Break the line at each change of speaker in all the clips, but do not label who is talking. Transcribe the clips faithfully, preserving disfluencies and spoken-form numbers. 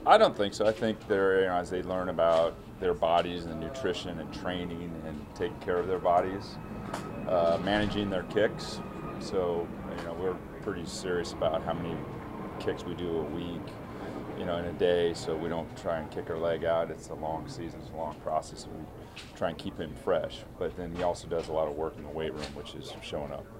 I don't think so. I think they're, you know, as they learn about their bodies and nutrition and training and taking care of their bodies, uh, managing their kicks. So, you know, we're pretty serious about how many kicks we do a week, you know, in a day. So we don't try and kick our leg out. It's a long season, it's a long process. We try and keep him fresh. But then he also does a lot of work in the weight room, which is showing up.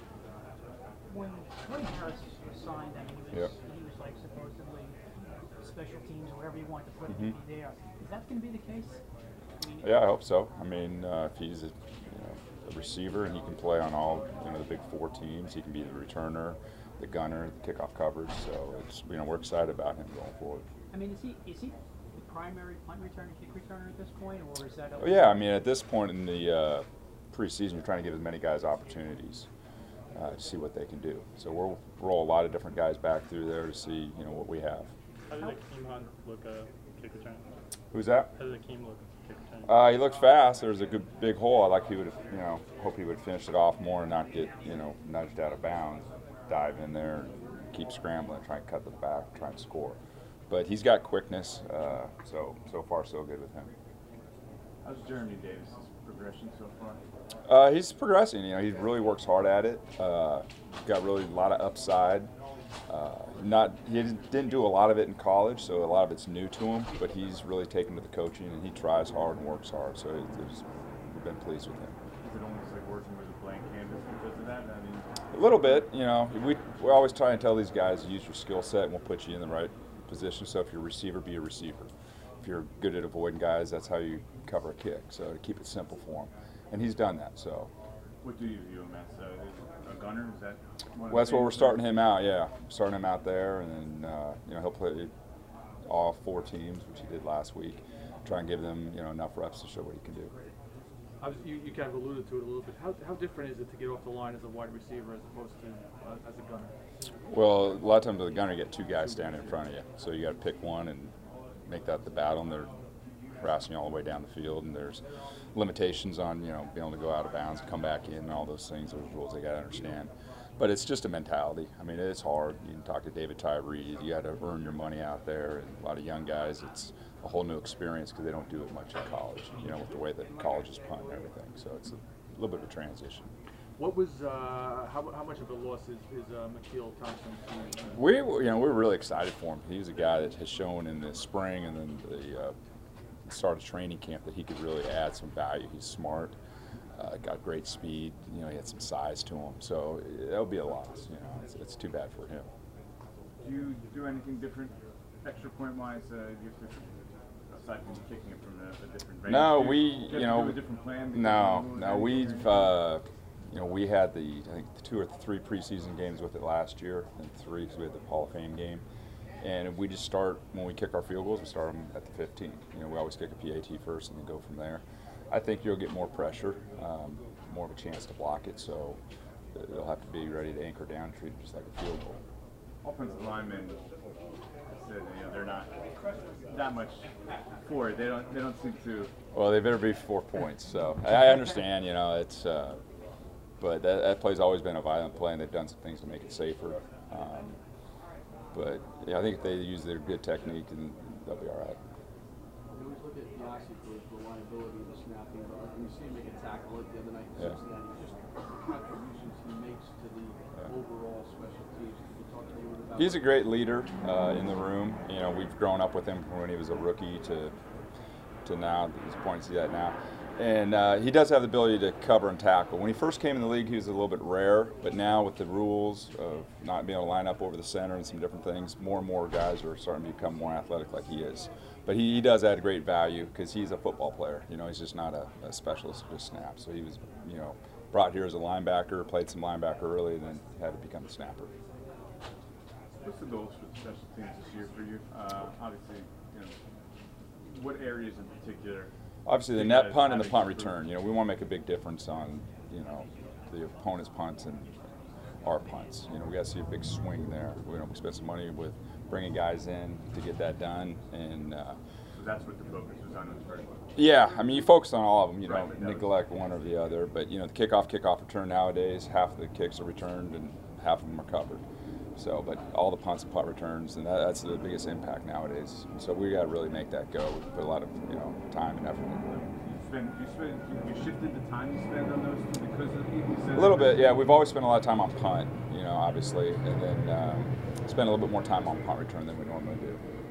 When Jordan Harris was signed, I mean, he was,
Yep.
he was like supposedly special teams or wherever you want to put
Mm-hmm.
him, he'd be there. Is that going to be the case? I mean,
Yeah, I hope so. I mean, uh, if he's a, you know, a receiver and he can play on all, you know, the big four teams, he can be the returner, the gunner, the kickoff coverage. So it's, you know, we're excited about him going forward.
I mean, is he is he the primary punt returner, kick returner at this point, or is that? A,
Well, yeah, I mean, at this point in the uh, preseason, you're trying to give as many guys opportunities uh, to see what they can do. So we'll roll a lot of different guys back through there to see, you know, what we have.
How did Akeem Hunt look uh, kick return?
Who's that?
How did Akeem look kick return?
Uh, he looked fast. There was a good big hole. I like he would have, you know, hope he would finish it off more and not get, you know, nudged out of bounds. Dive in there, keep scrambling, try and cut to the back, try and score. But he's got quickness, uh, so so far so good with him.
How's Jeremy Davis' progression so far?
Uh, he's progressing. You know, he really works hard at it. Uh, got really a lot of upside. Uh, not he didn't, didn't do a lot of it in college, so a lot of it's new to him. But he's really taken to the coaching, and he tries hard and works hard. So it's, we've been pleased with him.
Is it almost like working with a blank canvas because of that? I mean,
A little bit, you know. We we always try and tell these guys, use your skill set, and we'll put you in the right position. So if you're a receiver, be a receiver. If you're good at avoiding guys, that's how you cover a kick. So to keep it simple for him, and he's done that. So.
what do you view him as? Uh, a gunner? Is that one of
Well, that's
the
where we're
things?
starting him out. Yeah, starting him out there, and then uh, you know he'll play all four teams, which he did last week. Try and give them you know enough reps to show what he can do.
I was, you, you kind of alluded to it a little bit. How, how different is it to get off the line as a wide receiver as opposed to uh, as a gunner?
Well, a lot of times with a gunner, you get two guys standing in front of you, so you got to pick one and make that the battle. And they're harassing you all the way down the field, and there's limitations on you know being able to go out of bounds, come back in, and all those things. Those rules they got to understand. But it's just a mentality. I mean, it's hard. You can talk to David Tyree. You got to earn your money out there, and a lot of young guys, it's a whole new experience because they don't do it much in college. You know, with the way that colleges punt and everything. So it's a little bit of a transition.
What was uh, how, how much of a loss is, is uh, McKeel Thompson to? Uh,
We, you know, we're really excited for him. He's a guy that has shown in the spring and then the uh, start of training camp that he could really add some value. He's smart, uh, got great speed. You know, he had some size to him. So that'll be a loss. You know, it's, it's too bad for him.
Do you do anything different, extra point wise? Uh, do you have to, aside from kicking it from a, a different range?
No,
do you,
we,
do you, have
you
to
know,
do a different plan. because
no,
of the rules
no,
or anything
we've,
or anything?
uh, you know, we had the, I think, the two or three preseason games with it last year, and three because we had the Hall of Fame game. And we just start, when we kick our field goals, we start them at the fifteen. You know, we always kick a P A T first and then go from there. I think you'll get more pressure, um, more of a chance to block it, so they'll have to be ready to anchor down, treat it just like a field goal.
Offensive linemen said you know, they're not that much for it. They don't. They don't seem to.
Well, they better be four points. So I I understand, you know, it's, uh, but that, that play's always been a violent play, and they've done some things to make it safer. Um, but yeah, I think if they use their good technique, and they'll be all right.
We always look at Yasi for the reliability of the snapping, but like when you see him make a tackle like the other night in
Yeah.
Cincinnati, just the contributions he makes to the overall special teams. Can you talk to me about
He's a great leader uh, in the room. You know, we've grown up with him from when he was a rookie to to now. He's pointing to that now, and uh, he does have the ability to cover and tackle. When he first came in the league, he was a little bit rare, but now with the rules of not being able to line up over the center and some different things, more and more guys are starting to become more athletic like he is. But he, he does add great value because he's a football player. You know, he's just not a, a specialist who just snaps. So he was, you know, brought here as a linebacker, played some linebacker early, and then had to become a snapper.
What's the goals for the special teams this year for you? Uh, obviously, you know, what areas in particular?
Obviously, the
you
net
guys
punt and the
have
punt
improved?
return. You know, we want to make a big difference on, you know, the opponent's punts and our punts. You know, we got to see a big swing there. We, you know, we spent some money with bringing guys in to get that done, and uh,
So that's what the focus was on in the first one.
yeah, I mean, you focus on all of them. You
Right,
don't
but that was-
neglect one or the other. But you know, the kickoff, kickoff return nowadays, half of the kicks are returned and half of them are covered. So, but all the punts and punt returns, and that, that's the biggest impact nowadays. So we got to really make that go. We put a lot of you know time and effort into it.
You spend, you spend, you shifted the time you spend on those two because of you said
A little bit, yeah. We've always spent a lot of time on punt, you know, obviously, and then um, spend a little bit more time on punt return than we normally do.